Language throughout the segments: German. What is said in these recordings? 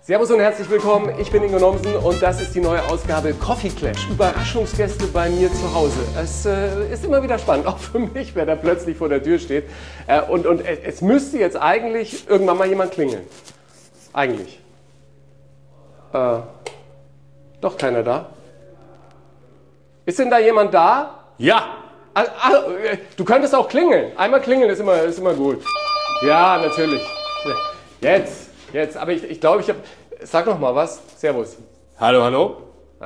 Servus und herzlich willkommen, ich bin Ingo Nomsen und das ist die neue Ausgabe Coffee Clash. Überraschungsgäste bei mir zu Hause. Es ist immer wieder spannend, auch für mich, wer da plötzlich vor der Tür steht. Und es müsste jetzt eigentlich irgendwann mal jemand klingeln. Eigentlich. Doch keiner da. Ist denn da jemand da? Ja. Du könntest auch klingeln. Einmal klingeln ist immer gut. Ja, natürlich. Jetzt. Aber ich glaube, ich habe... Sag noch mal was. Servus. Hallo, hallo.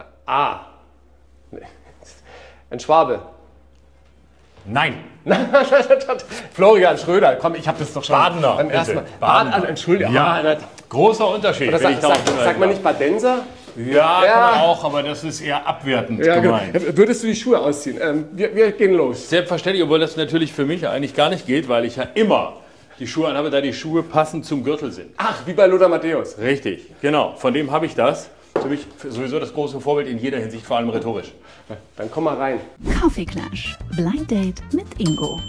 Ein Schwabe. Nein. Florian Schröder. Komm, ich habe das doch schon Badener, beim ersten Mal. bitte. Badener. Entschuldigung. Ja. Großer Unterschied. Oder sag mal nicht Badenser? Ja, kann man auch, aber das ist eher abwertend gemeint. Genau. Würdest du die Schuhe ausziehen? Wir gehen los. Selbstverständlich, obwohl das natürlich für mich eigentlich gar nicht geht, weil ich ja immer die Schuhe anhabe, da die Schuhe passend zum Gürtel sind. Ach, wie bei Lothar Matthäus. Richtig, genau. Von dem habe ich das. Für mich sowieso das große Vorbild in jeder Hinsicht, vor allem rhetorisch. Dann komm mal rein. Coffee Clash. Blind Date mit Ingo.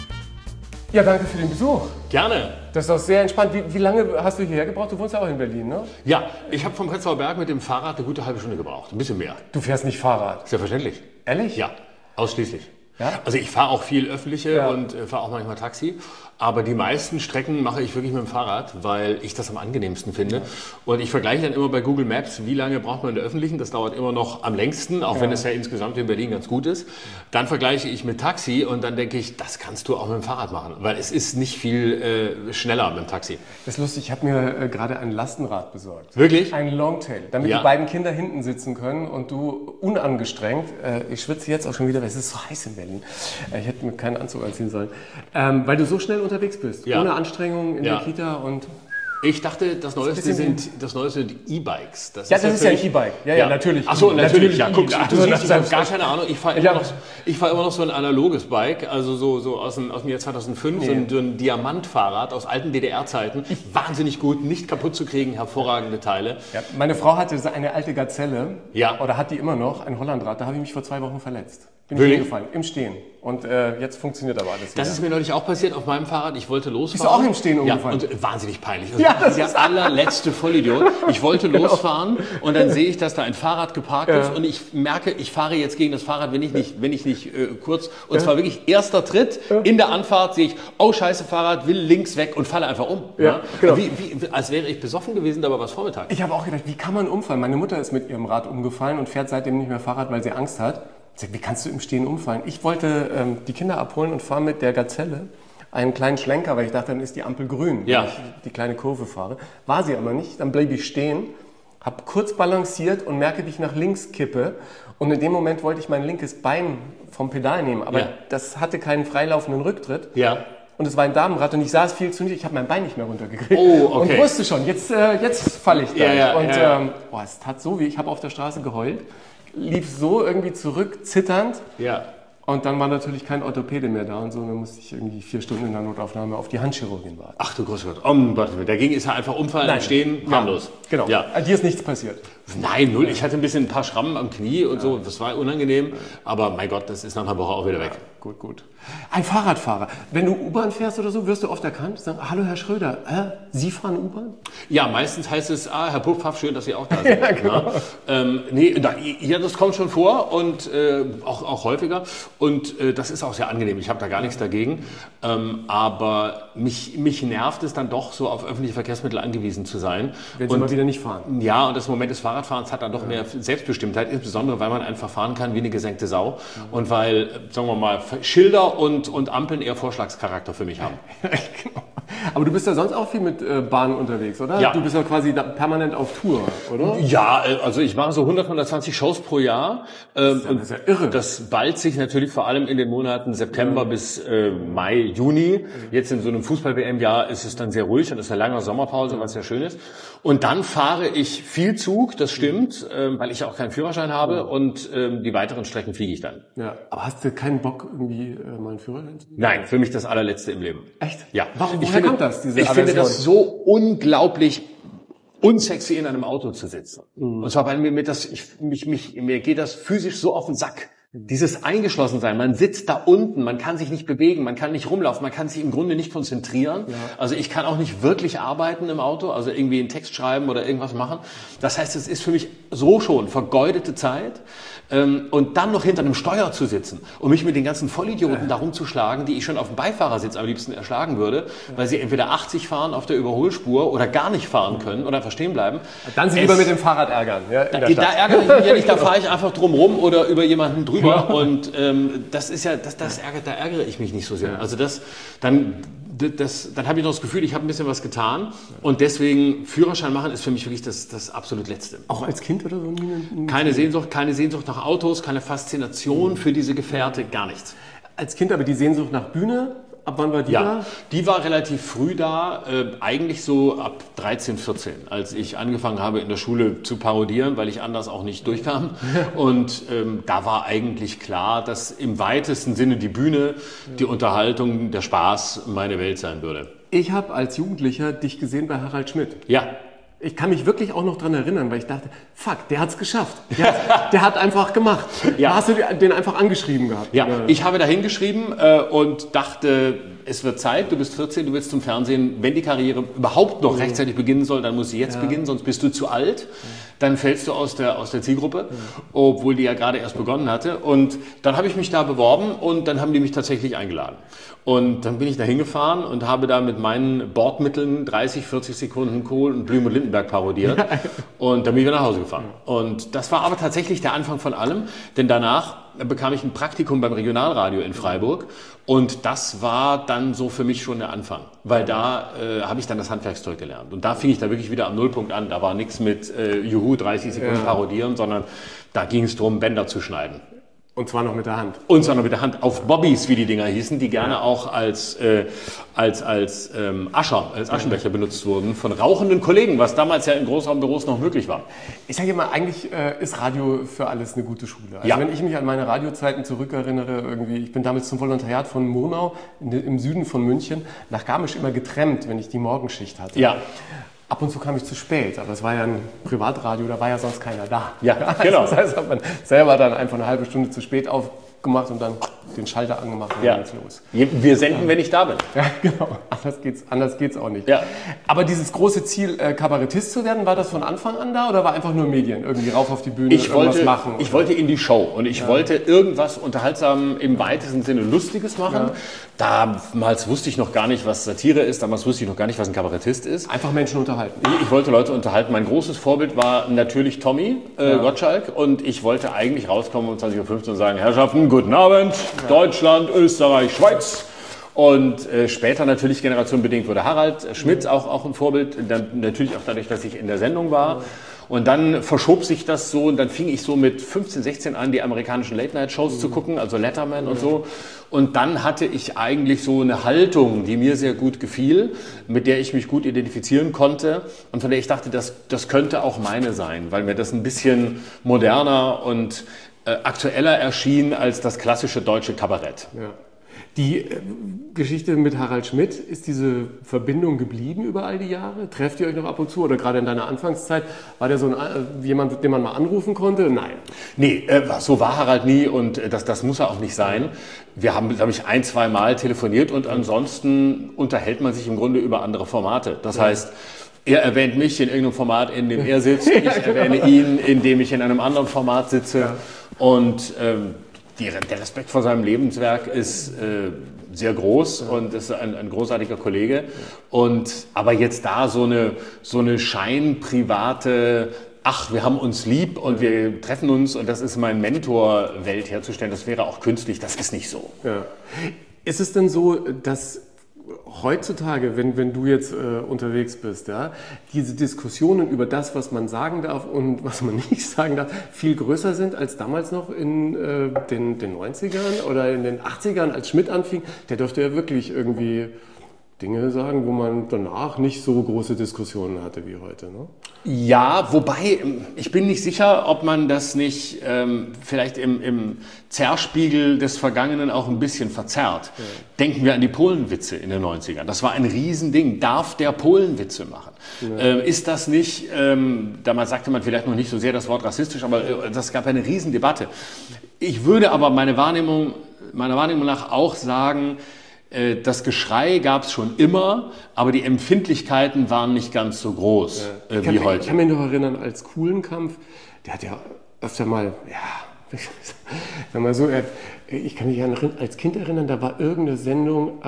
Ja, danke für den Besuch. Gerne. Das ist doch sehr entspannt. Wie lange hast du hierher gebraucht? Du wohnst ja auch in Berlin, ne? Ja, ich habe vom Prenzlauer Berg mit dem Fahrrad eine gute halbe Stunde gebraucht. Ein bisschen mehr. Du fährst nicht Fahrrad. Selbstverständlich. Ehrlich? Ja, ausschließlich. Ja? Also ich fahre auch viel öffentliche und fahre auch manchmal Taxi. Aber die meisten Strecken mache ich wirklich mit dem Fahrrad, weil ich das am angenehmsten finde. Und ich vergleiche dann immer bei Google Maps, wie lange braucht man in der öffentlichen. Das dauert immer noch am längsten, auch wenn es ja insgesamt in Berlin ganz gut ist. Dann vergleiche ich mit Taxi und dann denke ich, das kannst du auch mit dem Fahrrad machen. Weil es ist nicht viel schneller mit dem Taxi. Das ist lustig, ich habe mir gerade ein Lastenrad besorgt. Wirklich? Ein Longtail, damit die beiden Kinder hinten sitzen können und du unangestrengt, ich schwitze jetzt auch schon wieder, weil es ist so heiß in Berlin. Ich hätte mir keinen Anzug anziehen sollen. Weil du so schnell unterwegs bist, ohne Anstrengung in der Kita und... Ich dachte, das Neueste sind E-Bikes. Das ist ja ein E-Bike. Ja, natürlich. Achso, natürlich. Ja, guck, du siehst, ich habe gar keine Ahnung. Ich fahre immer noch so ein analoges Bike, also so aus dem Jahr 2005, so ein Diamantfahrrad aus alten DDR-Zeiten. Wahnsinnig gut, nicht kaputt zu kriegen, hervorragende Teile. Ja, meine Frau hatte eine alte Gazelle, ja. Oder hat die immer noch, ein Hollandrad. Da habe ich mich vor 2 Wochen verletzt. Bin Wirklich? ich hingefallen, im Stehen. Und jetzt funktioniert aber alles wieder. Das ist mir neulich auch passiert auf meinem Fahrrad. Ich wollte losfahren. Bist du auch im Stehen umgefallen? Ja, und wahnsinnig peinlich. Ja, das der allerletzte Vollidiot. Ich wollte losfahren und dann sehe ich, dass da ein Fahrrad geparkt ist und ich merke, ich fahre jetzt gegen das Fahrrad, wenn ich nicht kurz, und zwar wirklich erster Tritt in der Anfahrt sehe ich, oh scheiße, Fahrrad will links weg und falle einfach um. Ja, genau. Als wäre ich besoffen gewesen, aber was Vormittag. Ich habe auch gedacht, wie kann man umfallen? Meine Mutter ist mit ihrem Rad umgefallen und fährt seitdem nicht mehr Fahrrad, weil sie Angst hat. Wie kannst du im Stehen umfallen? Ich wollte die Kinder abholen und fahre mit der Gazelle einen kleinen Schlenker, weil ich dachte, dann ist die Ampel grün, wenn ich die kleine Kurve fahre. War sie aber nicht, dann blieb ich stehen, habe kurz balanciert und merke, wie ich nach links kippe. Und in dem Moment wollte ich mein linkes Bein vom Pedal nehmen, aber das hatte keinen freilaufenden Rücktritt. Ja. Und es war ein Damenrad und ich saß viel zu niedrig, ich habe mein Bein nicht mehr runtergekriegt. Oh, okay. Und wusste schon, jetzt falle ich gleich. Es tat so weh, ich habe auf der Straße geheult. Lief so irgendwie zurück, zitternd. Ja. Und dann war natürlich kein Orthopäde mehr da und so. Dann musste ich irgendwie 4 Stunden in der Notaufnahme auf die Handchirurgin warten. Ach du großer Gott. Dagegen ist er einfach umfallen, stehen, harmlos. Genau. Ja. Dir ist nichts passiert. Nein, null. Ich hatte ein paar Schrammen am Knie und so. Das war unangenehm. Aber mein Gott, das ist nach einer Woche auch wieder weg. Gut. Ein Fahrradfahrer. Wenn du U-Bahn fährst oder so, wirst du oft erkannt. Sagen, hallo Herr Schröder, Sie fahren U-Bahn? Ja, meistens heißt es, Herr Puffpaff, schön, dass Sie auch da sind. Ja, genau. Das kommt schon vor und auch häufiger. Und das ist auch sehr angenehm. Ich habe da gar nichts dagegen. Aber mich nervt es dann doch, so auf öffentliche Verkehrsmittel angewiesen zu sein. Wenn sie mal wieder nicht fahren. Ja, und das Moment des Fahrradfahrens hat dann doch mehr Selbstbestimmtheit, insbesondere weil man einfach fahren kann wie eine gesenkte Sau. Und weil, sagen wir mal, Schilder und Ampeln eher Vorschlagscharakter für mich haben. Genau. Aber du bist ja sonst auch viel mit Bahnen unterwegs, oder? Ja. Du bist ja quasi permanent auf Tour, oder? Ja, also ich mache so 120 Shows pro Jahr. Das ist ja irre. Das ballt sich natürlich vor allem in den Monaten September bis Mai, Juni. Jetzt in so einem Fußball-WM-Jahr ist es dann sehr ruhig und ist eine lange Sommerpause, was sehr schön ist. Und dann fahre ich viel Zug, das stimmt, weil ich auch keinen Führerschein habe und die weiteren Strecken fliege ich dann. Ja. Aber hast du keinen Bock, irgendwie mal einen Führerschein zu machen? Nein, für mich das allerletzte im Leben. Echt? Ja. Woher kommt das, diese Ich finde Aversion? das so unglaublich unsexy, in einem Auto zu sitzen. Und zwar, weil mir geht das physisch so auf den Sack. Dieses Eingeschlossensein, man sitzt da unten, man kann sich nicht bewegen, man kann nicht rumlaufen, man kann sich im Grunde nicht konzentrieren. Ja. Also ich kann auch nicht wirklich arbeiten im Auto, also irgendwie einen Text schreiben oder irgendwas machen. Das heißt, es ist für mich so schon vergeudete Zeit. Und dann noch hinter einem Steuer zu sitzen und mich mit den ganzen Vollidioten darum zu schlagen, die ich schon auf dem Beifahrersitz am liebsten erschlagen würde, weil sie entweder 80 fahren auf der Überholspur oder gar nicht fahren können oder einfach stehen bleiben. Dann sie lieber mit dem Fahrrad ärgern. Ja, da ärgere ich mich ja nicht, da fahre ich einfach drum rum oder über jemanden drüber und das ist ja, da ärgere ich mich nicht so sehr. Also dann habe ich noch das Gefühl, ich habe ein bisschen was getan und deswegen Führerschein machen ist für mich wirklich das absolut Letzte. Auch als Kind oder so? Keine Sehnsucht nach Autos, keine Faszination für diese Gefährte, gar nichts. Als Kind aber die Sehnsucht nach Bühne, ab wann war die da? Die war relativ früh da, eigentlich so ab 13, 14, als ich angefangen habe in der Schule zu parodieren, weil ich anders auch nicht durchkam. Und da war eigentlich klar, dass im weitesten Sinne die Bühne, die Unterhaltung, der Spaß meine Welt sein würde. Ich habe als Jugendlicher dich gesehen bei Harald Schmidt. Ja. Ich kann mich wirklich auch noch dran erinnern, weil ich dachte, fuck, der hat's geschafft. Der hat einfach gemacht. Ja. Hast du den einfach angeschrieben gehabt? Ja, ich habe da hingeschrieben und dachte, es wird Zeit, du bist 14, du willst zum Fernsehen. Wenn die Karriere überhaupt noch rechtzeitig beginnen soll, dann muss sie jetzt beginnen, sonst bist du zu alt. Dann fällst du aus der Zielgruppe, obwohl die ja gerade erst begonnen hatte. Und dann habe ich mich da beworben und dann haben die mich tatsächlich eingeladen. Und dann bin ich da hingefahren und habe da mit meinen Bordmitteln 30, 40 Sekunden Kohl und Blüm und Lindenberg parodiert. Und dann bin ich wieder nach Hause gefahren. Und das war aber tatsächlich der Anfang von allem, denn danach bekam ich ein Praktikum beim Regionalradio in Freiburg. Und das war dann so für mich schon der Anfang, weil da habe ich dann das Handwerkszeug gelernt. Und da fing ich da wirklich wieder am Nullpunkt an. Da war nichts mit Juhu, 30 Sekunden parodieren, sondern da ging es darum, Bänder zu schneiden. Und zwar noch mit der Hand. Und zwar noch mit der Hand. Auf Bobbys, wie die Dinger hießen, die gerne auch als Aschenbecher benutzt wurden von rauchenden Kollegen, was damals ja in Großraumbüros noch möglich war. Ich sage immer, eigentlich ist Radio für alles eine gute Schule. Also wenn ich mich an meine Radiozeiten zurückerinnere, irgendwie, ich bin damals zum Volontariat von Murnau im Süden von München nach Garmisch immer getrennt, wenn ich die Morgenschicht hatte. Ja. Ab und zu kam ich zu spät, aber es war ja ein Privatradio, da war ja sonst keiner da. Ja, genau. Das heißt, hat man selber dann einfach eine halbe Stunde zu spät aufgemacht und dann den Schalter angemacht und dann geht's los. Wir senden, wenn ich da bin. Ja, genau. Anders geht's auch nicht. Ja. Aber dieses große Ziel, Kabarettist zu werden, war das von Anfang an da oder war einfach nur Medien? Irgendwie rauf auf die Bühne, irgendwas machen? Ich wollte in die Show und ich wollte irgendwas unterhaltsam im weitesten Sinne Lustiges machen. Ja. Damals wusste ich noch gar nicht, was Satire ist. Damals wusste ich noch gar nicht, was ein Kabarettist ist. Einfach Menschen unterhalten. Ich wollte Leute unterhalten. Mein großes Vorbild war natürlich Tommy Gottschalk. Und ich wollte eigentlich rauskommen um 20:15 Uhr und sagen, Herrschaften, guten Abend, Deutschland, Österreich, Schweiz. Und später natürlich generationenbedingt wurde Harald Schmidt auch ein Vorbild. Dann, natürlich auch dadurch, dass ich in der Sendung war. Und dann verschob sich das so und dann fing ich so mit 15, 16 an, die amerikanischen Late-Night-Shows zu gucken, also Letterman und so. Und dann hatte ich eigentlich so eine Haltung, die mir sehr gut gefiel, mit der ich mich gut identifizieren konnte und von der ich dachte, das könnte auch meine sein, weil mir das ein bisschen moderner und aktueller erschien als das klassische deutsche Kabarett. Ja. Die Geschichte mit Harald Schmidt, ist diese Verbindung geblieben über all die Jahre? Trefft ihr euch noch ab und zu? Oder gerade in deiner Anfangszeit, war der so jemand, den man mal anrufen konnte? Nein. Nee, so war Harald nie und das muss er auch nicht sein. Wir haben, glaube ich, 1-2 Mal telefoniert und ansonsten unterhält man sich im Grunde über andere Formate. Das heißt, er erwähnt mich in irgendeinem Format, in dem er sitzt. Ich erwähne ihn, in dem ich in einem anderen Format sitze. Ja. Und der Respekt vor seinem Lebenswerk ist sehr groß und ist ein großartiger Kollege. Aber jetzt da so eine scheinprivate, ach, wir haben uns lieb und wir treffen uns und das ist mein Mentor-Welt herzustellen, das wäre auch künstlich, das ist nicht so. Ja. Ist es denn so, dass heutzutage, wenn du jetzt unterwegs bist, ja, diese Diskussionen über das, was man sagen darf und was man nicht sagen darf, viel größer sind als damals noch in den 90ern oder in den 80ern, als Schmidt anfing? Der durfte ja wirklich irgendwie Dinge sagen, wo man danach nicht so große Diskussionen hatte wie heute, ne? Ja, wobei, ich bin nicht sicher, ob man das nicht vielleicht im Zerrspiegel des Vergangenen auch ein bisschen verzerrt. Ja. Denken wir an die Polenwitze in den 90ern. Das war ein Riesending. Darf der Polenwitze machen? Ja. Ist das nicht, damals sagte man vielleicht noch nicht so sehr das Wort rassistisch, aber das gab eine Riesendebatte. Ich würde aber meiner Wahrnehmung nach auch sagen, das Geschrei gab es schon immer, aber die Empfindlichkeiten waren nicht ganz so groß wie heute. Ich kann mich noch erinnern, als Kuhlenkampf, der hat ja öfter mal, sag mal so, ich kann mich als Kind erinnern, da war irgendeine Sendung,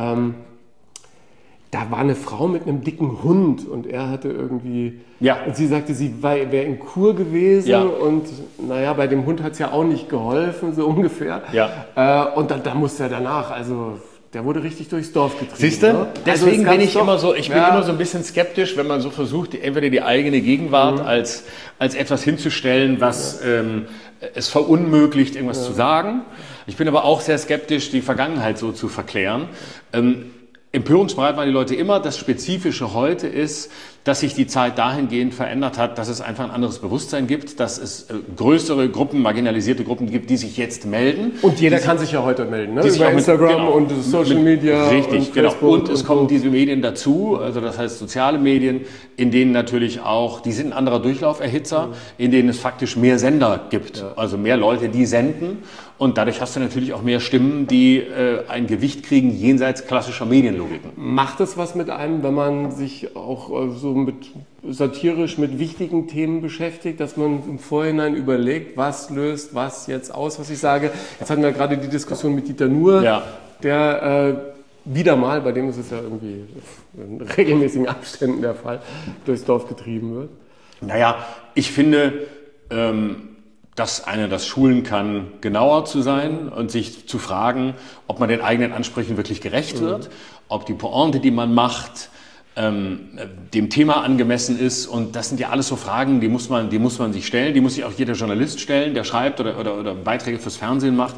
da war eine Frau mit einem dicken Hund und er hatte irgendwie, und sie sagte, sie wäre in Kur gewesen und naja, bei dem Hund hat es ja auch nicht geholfen, so ungefähr. Ja. Und da musste er danach, also der wurde richtig durchs Dorf getrieben. Siehst du? Ne? Deswegen bin ich immer so, immer so ein bisschen skeptisch, wenn man so versucht, entweder die eigene Gegenwart als etwas hinzustellen, was es verunmöglicht, irgendwas zu sagen. Ich bin aber auch sehr skeptisch, die Vergangenheit so zu verklären. Empörungsbereit waren die Leute immer. Das Spezifische heute ist, dass sich die Zeit dahingehend verändert hat, dass es einfach ein anderes Bewusstsein gibt, dass es größere Gruppen, marginalisierte Gruppen gibt, die sich jetzt melden. Und jeder kann sich ja heute melden, ne? Über Instagram und Social Media. Richtig, genau. Und es kommen diese Medien dazu, also das heißt soziale Medien, in denen natürlich auch, die sind ein anderer Durchlauferhitzer, in denen es faktisch mehr Sender gibt, also mehr Leute, die senden. Und dadurch hast du natürlich auch mehr Stimmen, die ein Gewicht kriegen jenseits klassischer Medienlogiken. Macht es was mit einem, wenn man sich auch so satirisch mit wichtigen Themen beschäftigt, dass man im Vorhinein überlegt, was löst was jetzt aus, was ich sage? Jetzt hatten wir gerade die Diskussion mit Dieter Nuhr, der wieder mal, bei dem ist es ja irgendwie in regelmäßigen Abständen der Fall, durchs Dorf getrieben wird. Naja, ich finde, dass einer das schulen kann, genauer zu sein und sich zu fragen, ob man den eigenen Ansprüchen wirklich gerecht wird, ob die Pointe, die man macht, dem Thema angemessen ist. Und das sind ja alles so Fragen, die muss man sich stellen, die muss sich auch jeder Journalist stellen, der schreibt oder Beiträge fürs Fernsehen macht.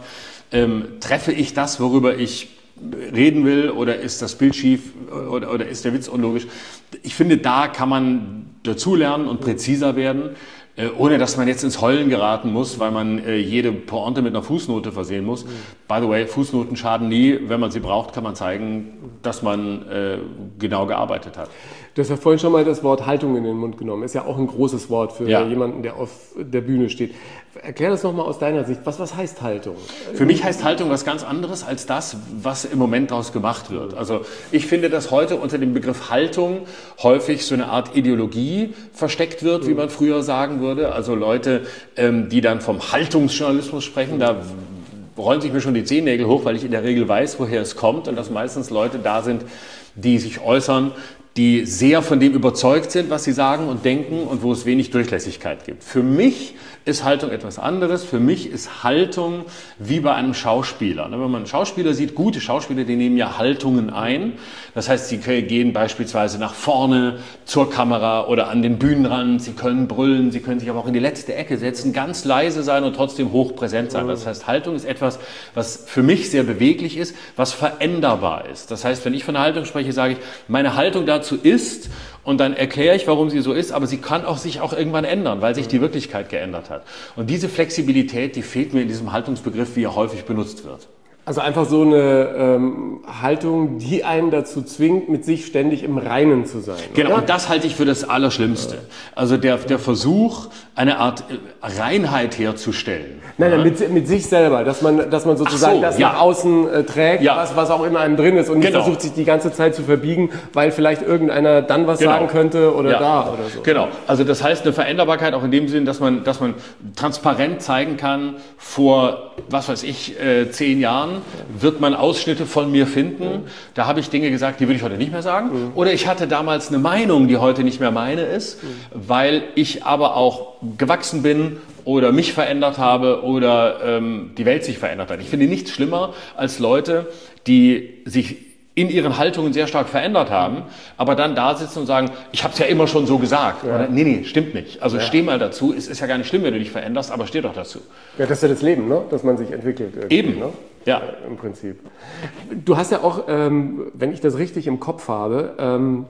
Treffe ich das, worüber ich reden will, oder ist das Bild schief oder ist der Witz unlogisch? Ich finde, da kann man dazulernen und präziser werden, ohne dass man jetzt ins Heulen geraten muss, weil man jede Pointe mit einer Fußnote versehen muss. By the way, Fußnoten schaden nie. Wenn man sie braucht, kann man zeigen, dass man genau gearbeitet hat. Du hast ja vorhin schon mal das Wort Haltung in den Mund genommen. Ist ja auch ein großes Wort für jemanden, der auf der Bühne steht. Erklär das nochmal aus deiner Sicht. Was heißt Haltung? Für mich heißt Haltung was ganz anderes als das, was im Moment daraus gemacht wird. Also ich finde, dass heute unter dem Begriff Haltung häufig so eine Art Ideologie versteckt wird, wie man früher sagen würde. Also Leute, die dann vom Haltungsjournalismus sprechen, da rollen sich mir schon die Zehennägel hoch, weil ich in der Regel weiß, woher es kommt und dass meistens Leute da sind, die sich äußern, die sehr von dem überzeugt sind, was sie sagen und denken und wo es wenig Durchlässigkeit gibt. Für mich ist Haltung etwas anderes. Für mich ist Haltung wie bei einem Schauspieler. Wenn man einen Schauspieler sieht, gute Schauspieler, die nehmen ja Haltungen ein. Das heißt, sie gehen beispielsweise nach vorne zur Kamera oder an den Bühnenrand. Sie können brüllen, sie können sich aber auch in die letzte Ecke setzen, ganz leise sein und trotzdem hochpräsent sein. Das heißt, Haltung ist etwas, was für mich sehr beweglich ist, was veränderbar ist. Das heißt, wenn ich von einer Haltung spreche, sage ich, meine Haltung dazu ist, und dann erkläre ich, warum sie so ist, aber sie kann sich auch irgendwann ändern, weil sich die Wirklichkeit geändert hat. Und diese Flexibilität, die fehlt mir in diesem Haltungsbegriff, wie er häufig benutzt wird. Also einfach so eine Haltung, die einen dazu zwingt, mit sich ständig im Reinen zu sein. Genau, oder? Und das halte ich für das Allerschlimmste. Also der Versuch, eine Art Reinheit herzustellen. Nein, mit sich selber, dass man sozusagen das nach außen trägt, was auch in einem drin ist und nicht versucht, sich die ganze Zeit zu verbiegen, weil vielleicht irgendeiner dann was sagen könnte oder da oder so. Genau, also das heißt eine Veränderbarkeit auch in dem Sinn, dass man transparent zeigen kann, vor, was weiß ich, 10 Jahren wird man Ausschnitte von mir finden. Da habe ich Dinge gesagt, die würde ich heute nicht mehr sagen. Oder ich hatte damals eine Meinung, die heute nicht mehr meine ist, weil ich aber auch gewachsen bin oder mich verändert habe oder die Welt sich verändert hat. Ich finde nichts schlimmer als Leute, die sich in ihren Haltungen sehr stark verändert haben, aber dann da sitzen und sagen, ich habe es ja immer schon so gesagt. Oder, nee, stimmt nicht. Also steh mal dazu. Es ist ja gar nicht schlimm, wenn du dich veränderst, aber steh doch dazu. Ja, das ist ja das Leben, ne? Dass man sich entwickelt. Eben, ne? Ja. Im Prinzip. Du hast ja auch, wenn ich das richtig im Kopf habe,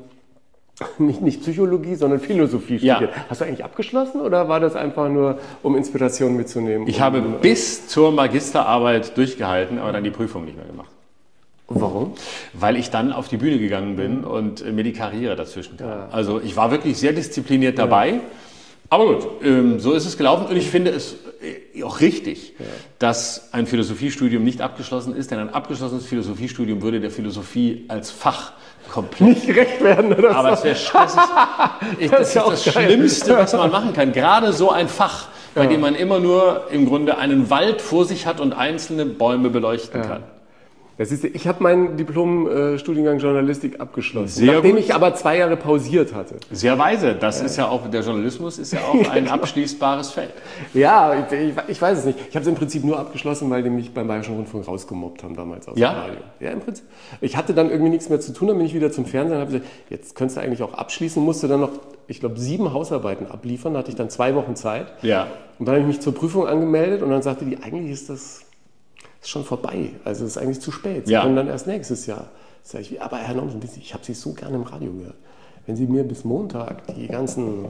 nicht Psychologie, sondern Philosophie studiert. Ja. Hast du eigentlich abgeschlossen oder war das einfach nur, um Inspiration mitzunehmen? Ich habe bis zur Magisterarbeit durchgehalten, aber dann die Prüfung nicht mehr gemacht. Warum? Weil ich dann auf die Bühne gegangen bin und mir die Karriere dazwischen kam. Ja. Also ich war wirklich sehr diszipliniert dabei. Aber gut, so ist es gelaufen und ich finde es auch richtig, dass ein Philosophiestudium nicht abgeschlossen ist, denn ein abgeschlossenes Philosophiestudium würde der Philosophie als Fach komplett nicht gerecht werden. Oder aber es wäre stressig. Das ist das Schlimmste, was man machen kann. Gerade so ein Fach, bei dem man immer nur im Grunde einen Wald vor sich hat und einzelne Bäume beleuchten kann. Das ist, ich habe meinen Diplom-Studiengang Journalistik abgeschlossen, Sehr nachdem gut. ich aber 2 Jahre pausiert hatte. Sehr weise. Das ist ja auch, der Journalismus ist ja auch ein abschließbares Feld. Ja, ich weiß es nicht. Ich habe es im Prinzip nur abgeschlossen, weil die mich beim Bayerischen Rundfunk rausgemobbt haben damals aus dem Radio. Ja, im Prinzip. Ich hatte dann irgendwie nichts mehr zu tun, dann bin ich wieder zum Fernsehen und habe gesagt, jetzt könntest du eigentlich auch abschließen, musste dann noch, ich glaube, 7 Hausarbeiten abliefern, da hatte ich dann 2 Wochen Zeit. Ja. Und dann habe ich mich zur Prüfung angemeldet und dann sagte die, eigentlich ist das schon vorbei. Also es ist eigentlich zu spät. Sie können dann erst nächstes Jahr. Sag ich, aber Herr Nomsen, ich habe Sie so gerne im Radio gehört. Wenn Sie mir bis Montag die ganzen...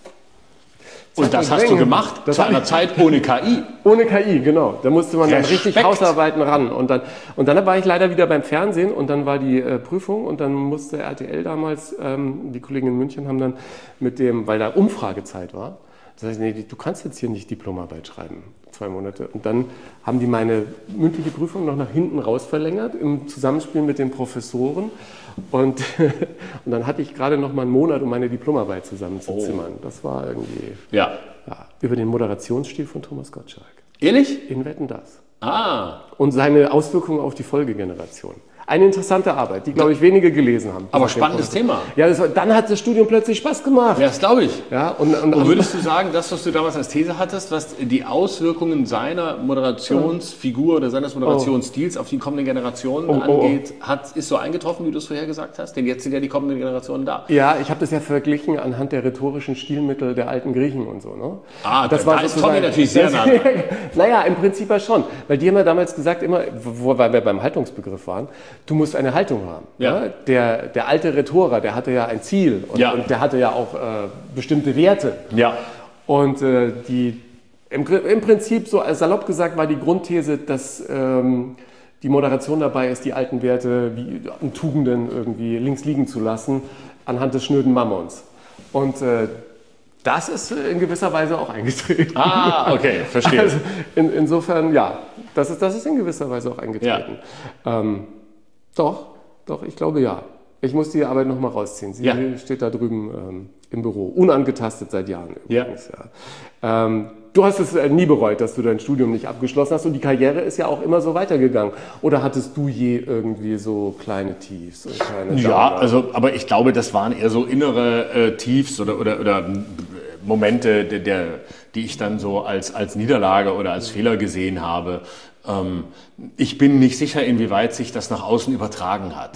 Und das hast du gemacht zu einer Zeit ohne KI. Ohne KI, genau. Da musste man dann richtig Respekt. Hausarbeiten ran. Und dann war ich leider wieder beim Fernsehen und dann war die Prüfung und dann musste RTL damals, die Kollegen in München haben dann mit dem, weil da Umfragezeit war, das heißt, nee, du kannst jetzt hier nicht Diplomarbeit schreiben, 2 Monate. Und dann haben die meine mündliche Prüfung noch nach hinten raus verlängert, im Zusammenspiel mit den Professoren. Und dann hatte ich gerade noch mal einen Monat, um meine Diplomarbeit zusammenzuzimmern. Das war irgendwie über den Moderationsstil von Thomas Gottschalk. Ehrlich? In Wetten, dass. Und seine Auswirkungen auf die Folgegeneration. Eine interessante Arbeit, die, glaube ich, wenige gelesen haben. Aber spannendes Thema. Ja, dann hat das Studium plötzlich Spaß gemacht. Ja, das glaube ich. Ja, und würdest du sagen, das, was du damals als These hattest, was die Auswirkungen seiner Moderationsfigur oder seines Moderationsstils auf die kommenden Generationen angeht, ist so eingetroffen, wie du es vorher gesagt hast? Denn jetzt sind ja die kommenden Generationen da. Ja, ich habe das ja verglichen anhand der rhetorischen Stilmittel der alten Griechen und so. Ne? Das da ist Tommy natürlich sehr nah dran. Naja, im Prinzip ja schon. Weil die haben ja damals gesagt, weil wir beim Haltungsbegriff waren, du musst eine Haltung haben. Ja. Ne? Der alte Rhetorer, der hatte ja ein Ziel und der hatte ja auch bestimmte Werte. Ja. Und im Prinzip, so salopp gesagt, war die Grundthese, dass die Moderation dabei ist, die alten Werte wie Tugenden irgendwie links liegen zu lassen, anhand des schnöden Mammons. Und das ist in gewisser Weise auch eingetreten. Okay, verstehe. Also insofern, ja, das ist in gewisser Weise auch eingetreten. Ja. Doch, ich glaube ja. Ich muss die Arbeit noch mal rausziehen. Sie steht da drüben im Büro, unangetastet seit Jahren übrigens. Ja. Du hast es nie bereut, dass du dein Studium nicht abgeschlossen hast und die Karriere ist ja auch immer so weitergegangen. Oder hattest du je irgendwie so kleine Tiefs? Und kleine aber ich glaube, das waren eher so innere Tiefs oder Momente, die ich dann so als Niederlage oder als Fehler gesehen habe. Ich bin nicht sicher, inwieweit sich das nach außen übertragen hat.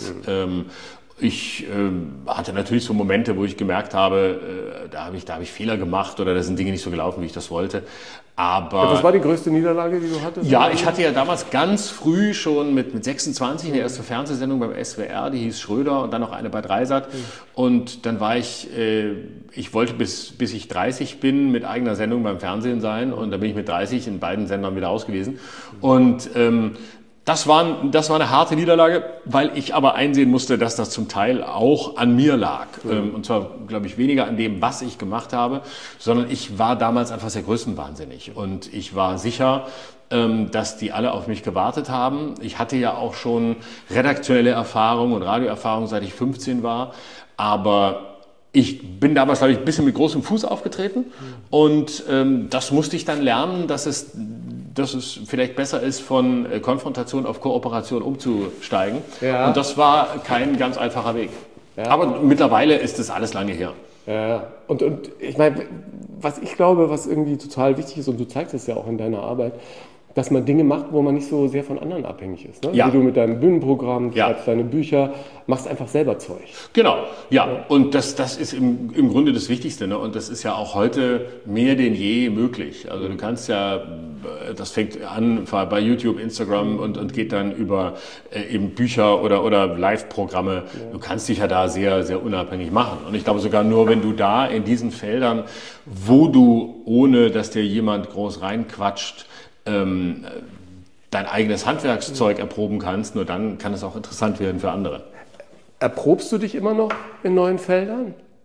Ich hatte natürlich so Momente, wo ich gemerkt habe, da habe ich Fehler gemacht oder da sind Dinge nicht so gelaufen, wie ich das wollte. Aber was war die größte Niederlage, die du hattest? Ja, ich hatte ja damals ganz früh schon mit 26 eine erste Fernsehsendung beim SWR, die hieß Schröder und dann noch eine bei Dreisat. Und dann war ich wollte bis ich 30 bin mit eigener Sendung beim Fernsehen sein und dann bin ich mit 30 in beiden Sendern wieder aus gewesen. Und das war eine harte Niederlage, weil ich aber einsehen musste, dass das zum Teil auch an mir lag. Und zwar, glaube ich, weniger an dem, was ich gemacht habe, sondern ich war damals einfach sehr größenwahnsinnig. Und ich war sicher, dass die alle auf mich gewartet haben. Ich hatte ja auch schon redaktionelle Erfahrung und Radioerfahrung, seit ich 15 war. Aber ich bin damals, glaube ich, ein bisschen mit großem Fuß aufgetreten. Und das musste ich dann lernen, dass es vielleicht besser ist, von Konfrontation auf Kooperation umzusteigen. Ja. Und das war kein ganz einfacher Weg. Ja. Aber mittlerweile ist das alles lange her. Ja. Und ich meine, was ich glaube, was irgendwie total wichtig ist, und du zeigst es ja auch in deiner Arbeit, dass man Dinge macht, wo man nicht so sehr von anderen abhängig ist. Ne? Ja. Wie du mit deinem Bühnenprogramm schreibst, deine Bücher, machst einfach selber Zeug. Genau, ja. Und das ist im Grunde das Wichtigste. Ne? Und das ist ja auch heute mehr denn je möglich. Also du kannst ja, das fängt an bei YouTube, Instagram und geht dann über eben Bücher oder Live-Programme. Ja. Du kannst dich ja da sehr, sehr unabhängig machen. Und ich glaube sogar nur, wenn du da in diesen Feldern, wo du, ohne dass dir jemand groß reinquatscht, dein eigenes Handwerkszeug erproben kannst, nur dann kann es auch interessant werden für andere. Erprobst du dich immer noch in neuen Feldern?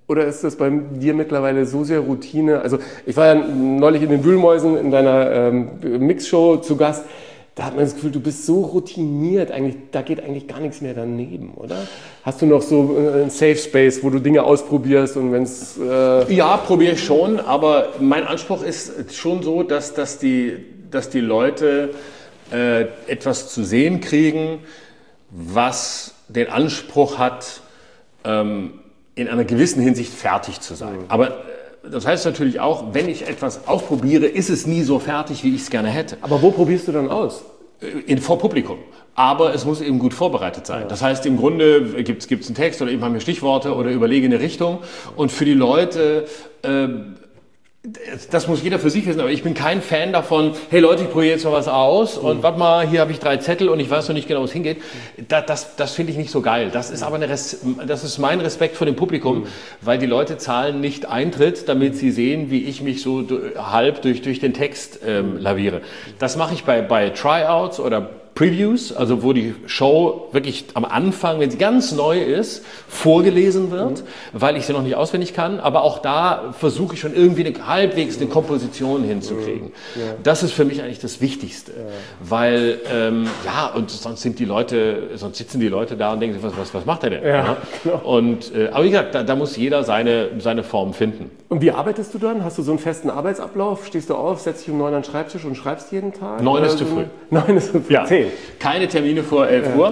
Oder ist das bei dir mittlerweile so sehr Routine? Also ich war ja neulich in den Wühlmäusen in deiner Mixshow zu Gast. Da hat man das Gefühl, du bist so routiniert, da geht eigentlich gar nichts mehr daneben, oder? Hast du noch so einen Safe Space, wo du Dinge ausprobierst und wenn es... Ja, probiere ich schon, aber mein Anspruch ist schon so, dass die Leute etwas zu sehen kriegen, was den Anspruch hat, in einer gewissen Hinsicht fertig zu sein. Aber das heißt natürlich auch, wenn ich etwas ausprobiere, ist es nie so fertig, wie ich es gerne hätte. Aber wo probierst du dann aus? Vor Publikum. Aber es muss eben gut vorbereitet sein. Das heißt, im Grunde gibt es einen Text oder eben haben wir Stichworte oder überlege eine Richtung. Und für die Leute, das muss jeder für sich wissen, aber ich bin kein Fan davon, hey Leute, ich probiere jetzt mal was aus und warte mal, hier habe ich 3 Zettel und ich weiß noch nicht genau, wo es hingeht. Das finde ich nicht so geil. Das ist aber das ist mein Respekt vor dem Publikum, weil die Leute zahlen nicht Eintritt, damit sie sehen, wie ich mich so halb durch den Text laviere. Das mache ich bei Tryouts oder Previews, also wo die Show wirklich am Anfang, wenn sie ganz neu ist, vorgelesen wird, weil ich sie noch nicht auswendig kann. Aber auch da versuche ich schon irgendwie halbwegs eine Komposition hinzukriegen. Das ist für mich eigentlich das Wichtigste, weil und sonst sitzen die Leute da und denken, was macht er denn? Ja, genau. Und aber wie gesagt, da muss jeder seine Form finden. Und wie arbeitest du dann? Hast du so einen festen Arbeitsablauf? Stehst du auf, setzt dich um 9 an den Schreibtisch und schreibst jeden Tag? 9 ist zu früh. 9 ist zu früh. Ja. 10. Keine Termine vor 11 Uhr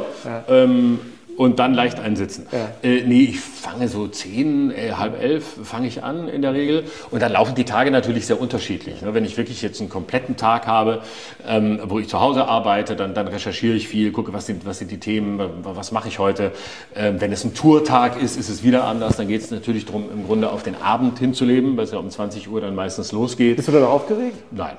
und dann leicht einsitzen. Nee, ich fange so 10, halb 11 fange ich an in der Regel und dann laufen die Tage natürlich sehr unterschiedlich. Wenn ich wirklich jetzt einen kompletten Tag habe, wo ich zu Hause arbeite, dann recherchiere ich viel, gucke, was sind die Themen, was mache ich heute. Wenn es ein Tourtag ist, ist es wieder anders. Dann geht es natürlich darum, im Grunde auf den Abend hinzuleben, weil es ja um 20 Uhr dann meistens losgeht. Bist du dann aufgeregt? Nein.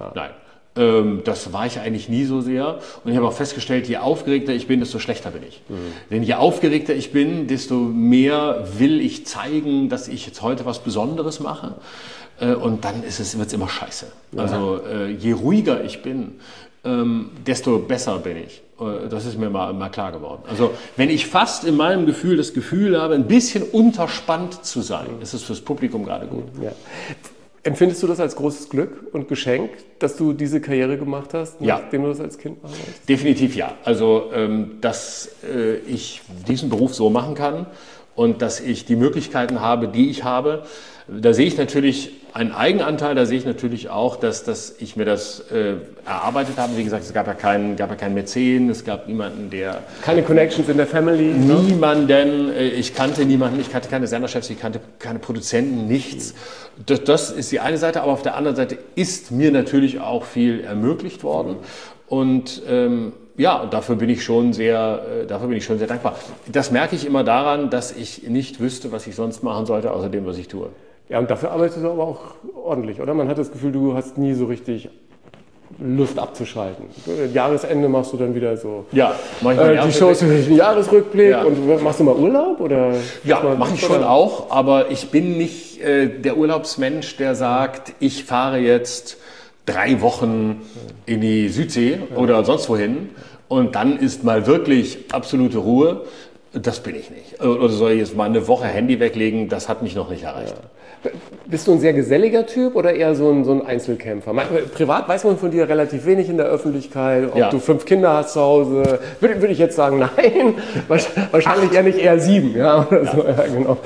Das war ich eigentlich nie so sehr. Und ich habe auch festgestellt, je aufgeregter ich bin, desto schlechter bin ich. Denn je aufgeregter ich bin, desto mehr will ich zeigen, dass ich jetzt heute was Besonderes mache. Und dann wird es immer scheiße. Also je ruhiger ich bin, desto besser bin ich. Das ist mir mal klar geworden. Also wenn ich fast in meinem Gefühl das Gefühl habe, ein bisschen unterspannt zu sein, ist es fürs Publikum gerade gut. Ja. Empfindest du das als großes Glück und Geschenk, dass du diese Karriere gemacht hast, nachdem du das als Kind machen wolltest? Definitiv ja. Also, dass ich diesen Beruf so machen kann und dass ich die Möglichkeiten habe, die ich habe, da sehe ich natürlich einen Eigenanteil, da sehe ich natürlich auch, dass ich mir das erarbeitet habe. Wie gesagt, es gab ja keinen Mäzen, es gab niemanden, der... Keine Connections in der Family? Niemanden, ich kannte niemanden, ich kannte keine Senderchefs, ich kannte keine Produzenten, nichts. Das ist die eine Seite, aber auf der anderen Seite ist mir natürlich auch viel ermöglicht worden. Und dafür bin ich schon sehr dankbar. Das merke ich immer daran, dass ich nicht wüsste, was ich sonst machen sollte, außer dem, was ich tue. Ja, und dafür arbeitest du aber auch ordentlich, oder? Man hat das Gefühl, du hast nie so richtig Lust abzuschalten. Jahresende machst du dann wieder so. Ja, manchmal die Shows für den Jahresrückblick. Ja. Und machst du mal Urlaub? Oder ja, mache ich schon auch, aber ich bin nicht der Urlaubsmensch, der sagt, ich fahre jetzt 3 Wochen in die Südsee oder sonst wohin und dann ist mal wirklich absolute Ruhe. Das bin ich nicht. Oder soll ich jetzt mal eine Woche Handy weglegen? Das hat mich noch nicht erreicht. Ja. Bist du ein sehr geselliger Typ oder eher so ein Einzelkämpfer? Privat weiß man von dir relativ wenig in der Öffentlichkeit. Ob du 5 Kinder hast zu Hause, würde ich jetzt sagen, nein. Wahrscheinlich eher 7. Ja, oder so. Ja, genau.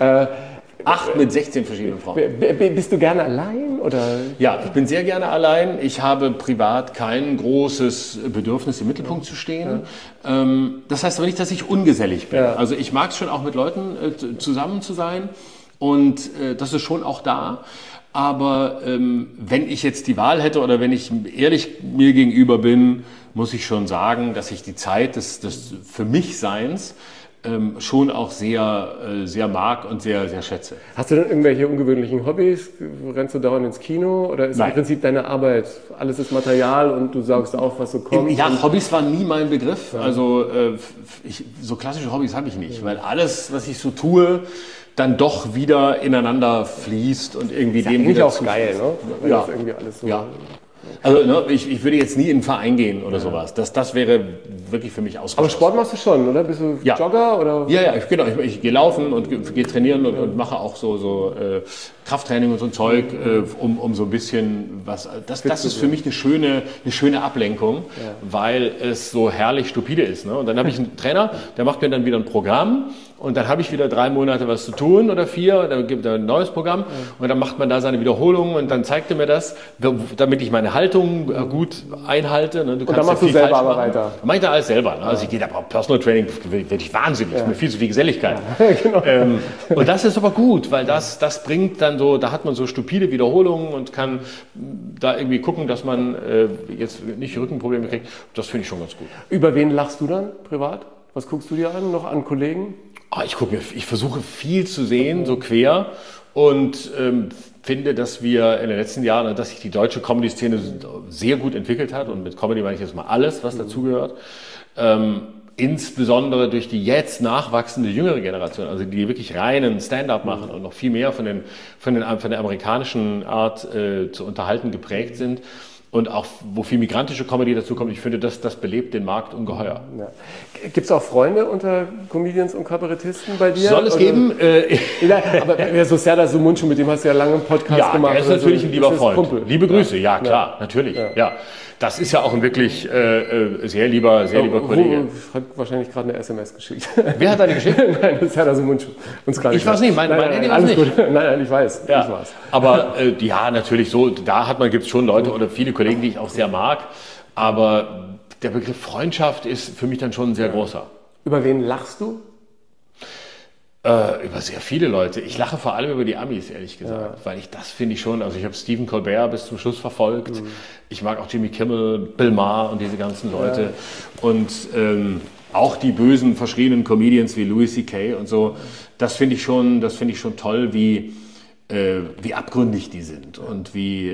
8 mit 16 verschiedenen Frauen. Bist du gerne allein? Oder? Ja, ich bin sehr gerne allein. Ich habe privat kein großes Bedürfnis, im Mittelpunkt zu stehen. Ja. Das heißt aber nicht, dass ich ungesellig bin. Ja. Also ich mag es schon auch mit Leuten zusammen zu sein. Und das ist schon auch da. Aber wenn ich jetzt die Wahl hätte oder wenn ich ehrlich mir gegenüber bin, muss ich schon sagen, dass ich die Zeit des für mich Seins schon auch sehr mag und sehr, sehr schätze. Hast du denn irgendwelche ungewöhnlichen Hobbys? Rennst du dauernd ins Kino? Oder ist im Prinzip deine Arbeit, alles ist Material und du saugst auf, was so kommt? Ja, Hobbys waren nie mein Begriff. Ja. Also so klassische Hobbys habe ich nicht, weil alles, was ich so tue, dann doch wieder ineinander fließt und irgendwie ist dem ja wieder auch geil, ne? Weil das irgendwie alles so... Ja. Also ne, ich würde jetzt nie in einen Verein gehen oder sowas. Das wäre wirklich für mich ausgeschlossen. Aber Sport machst du schon, oder? Bist du Jogger? Oder? Ja, genau. Ich gehe laufen und gehe trainieren und mache auch so Krafttraining und so ein Zeug, um so ein bisschen was. Das ist für mich eine schöne Ablenkung, weil es so herrlich stupide ist. Ne? Und dann habe ich einen Trainer, der macht mir dann wieder ein Programm. Und dann habe ich wieder 3 Monate was zu tun oder 4, dann gibt er ein neues Programm und dann macht man da seine Wiederholungen und dann zeigt er mir das, damit ich meine Haltung gut einhalte. Ne? Und dann machst du selber aber weiter. Dann mache ich da alles selber. Ne? Also ich gehe da Personal Training, werde ich wahnsinnig, mir viel zu viel Geselligkeit. Genau. Und das ist aber gut, weil das bringt dann so, da hat man so stupide Wiederholungen und kann da irgendwie gucken, dass man jetzt nicht Rückenprobleme kriegt. Das finde ich schon ganz gut. Über wen lachst du dann privat? Was guckst du dir an? Noch an Kollegen? Ich versuche viel zu sehen, so quer und finde, dass wir in den letzten Jahren, dass sich die deutsche Comedy-Szene sehr gut entwickelt hat und mit Comedy meine ich jetzt mal alles, was dazugehört. Insbesondere durch die jetzt nachwachsende jüngere Generation, also die wirklich reinen Stand-up machen und noch viel mehr von der amerikanischen Art zu unterhalten geprägt sind. Und auch, wo viel migrantische Comedy dazu kommt, ich finde, das belebt den Markt ungeheuer. Ja. Gibt es auch Freunde unter Comedians und Kabarettisten bei dir? Soll es geben? Aber so Serdar Sumuncu, mit dem hast du ja lange einen Podcast gemacht. Ja, der ist natürlich ein lieber Freund. Kumpel. Liebe Grüße, ja klar, natürlich. Ja. Das ist ja auch ein wirklich sehr lieber Kollege. Hat wahrscheinlich gerade eine SMS geschickt. Wer hat eine geschickt? Nein, das ist Serdar Sumuncu. Ich weiß nicht, mein Handy war alles nicht. Gut. Nein, ich weiß. Ja. Ich weiß. Aber ja, natürlich so, gibt es schon Leute oder viele Kollegen, die ich auch sehr mag. Aber der Begriff Freundschaft ist für mich dann schon ein sehr großer. Über wen lachst du? Über sehr viele Leute. Ich lache vor allem über die Amis, ehrlich gesagt, weil das finde ich schon, also ich habe Stephen Colbert bis zum Schluss verfolgt. Ich mag auch Jimmy Kimmel, Bill Maher und diese ganzen Leute. Und auch die bösen, verschrienen Comedians wie Louis C.K. und so. Das finde ich schon toll, wie abgründig die sind und wie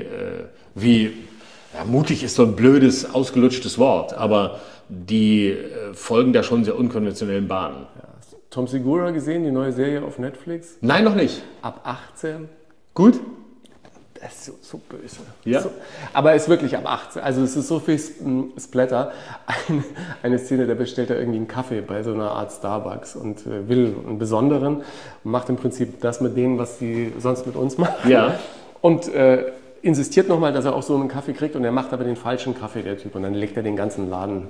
mutig ist so ein blödes, ausgelutschtes Wort, aber die folgen da schon sehr unkonventionellen Bahnen. Tom Segura gesehen, die neue Serie auf Netflix? Nein, noch nicht. Ab 18. Gut? Das ist so böse. Ja. So, aber es ist wirklich ab 18. Also es ist so viel Splatter. Eine Szene, der bestellt da irgendwie einen Kaffee bei so einer Art Starbucks und will einen besonderen und macht im Prinzip das mit denen, was die sonst mit uns machen. Ja. Und insistiert nochmal, dass er auch so einen Kaffee kriegt und er macht aber den falschen Kaffee, der Typ. Und dann legt er den ganzen Laden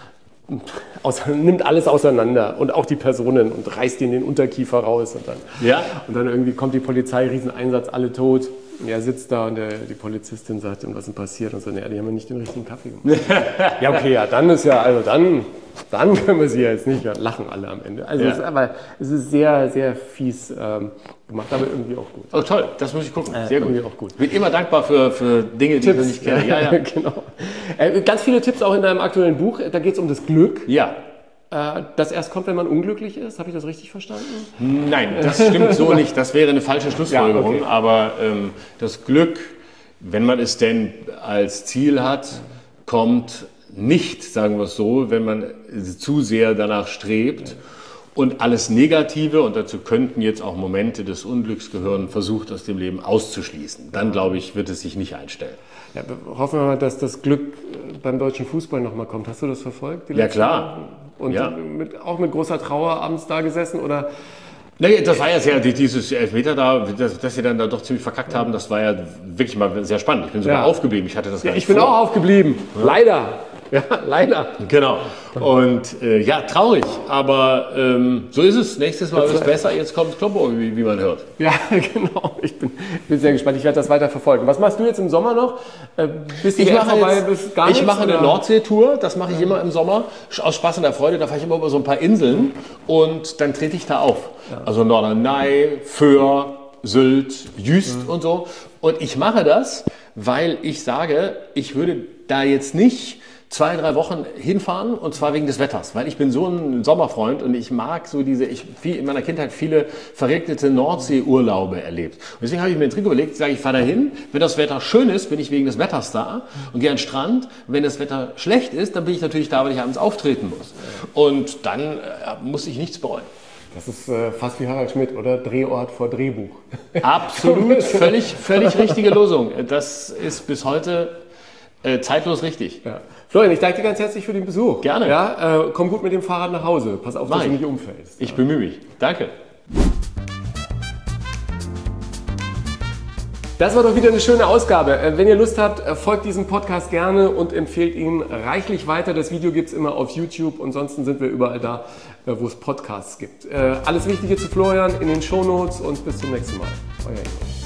nimmt alles auseinander und auch die Personen und reißt die in den Unterkiefer raus und dann irgendwie kommt die Polizei, Rieseneinsatz, alle tot. Er sitzt da und die Polizistin sagt ihm, was ist denn passiert? Und so, die haben ja nicht den richtigen Kaffee gemacht. Ja, okay, dann ist ja, also dann können wir sie ja jetzt nicht mehr, lachen alle am Ende. Also es ist sehr, sehr fies gemacht, aber irgendwie auch gut. Oh toll, das muss ich gucken. Sehr gut. Auch gut. Bin immer dankbar für Dinge, die ich noch nicht kenne. Ja. Genau. Ganz viele Tipps auch in deinem aktuellen Buch, da geht es um das Glück. Ja. Das erst kommt, wenn man unglücklich ist. Habe ich das richtig verstanden? Nein, das stimmt so nicht. Das wäre eine falsche Schlussfolgerung. Ja, okay. Aber das Glück, wenn man es denn als Ziel hat, kommt nicht, sagen wir es so, wenn man zu sehr danach strebt. Und alles Negative, und dazu könnten jetzt auch Momente des Unglücks gehören, versucht aus dem Leben auszuschließen. Dann, glaube ich, wird es sich nicht einstellen. Ja, hoffen wir mal, dass das Glück beim deutschen Fußball nochmal kommt. Hast du das verfolgt? Ja, klar. Und auch mit großer Trauer abends da gesessen? Oder? Nee, das war ja sehr, dieses Elfmeter da, dass sie dann da doch ziemlich verkackt haben, das war ja wirklich mal sehr spannend. Ich bin sogar aufgeblieben. Ich hatte das gar nicht Ich bin auch aufgeblieben. Ja. Leider. Ja, leider. Genau. Und traurig. Aber so ist es. Nächstes Mal wird es besser. Jetzt kommt Kloppo, wie man hört. Ja, genau. Ich bin sehr gespannt. Ich werde das weiter verfolgen. Was machst du jetzt im Sommer noch? Ich mache eine Nordsee-Tour. Das mache ich immer im Sommer. Aus Spaß und der Freude. Da fahre ich immer über so ein paar Inseln. Und dann trete ich da auf. Ja. Also Norderney, Föhr, Sylt, Jüst und so. Und ich mache das, weil ich sage, ich würde da jetzt nicht 2-3 Wochen hinfahren, und zwar wegen des Wetters, weil ich bin so ein Sommerfreund und ich mag so in meiner Kindheit viele verregnete Nordsee-Urlaube erlebt. Und deswegen habe ich mir den Trick überlegt, ich fahre da hin, wenn das Wetter schön ist, bin ich wegen des Wetters da und gehe an den Strand. Und wenn das Wetter schlecht ist, dann bin ich natürlich da, weil ich abends auftreten muss. Und dann muss ich nichts bereuen. Das ist fast wie Harald Schmidt, oder? Drehort vor Drehbuch. Absolut, völlig richtige Lösung. Das ist bis heute Zeitlos richtig. Ja. Florian, ich danke dir ganz herzlich für den Besuch. Gerne. Ja, komm gut mit dem Fahrrad nach Hause. Pass auf, dass du nicht umfällst. Ich bemühe mich. Danke. Das war doch wieder eine schöne Ausgabe. Wenn ihr Lust habt, folgt diesem Podcast gerne und empfehlt ihn reichlich weiter. Das Video gibt es immer auf YouTube. Ansonsten sind wir überall da, wo es Podcasts gibt. Alles Wichtige zu Florian in den Shownotes und bis zum nächsten Mal. Euer Ingo.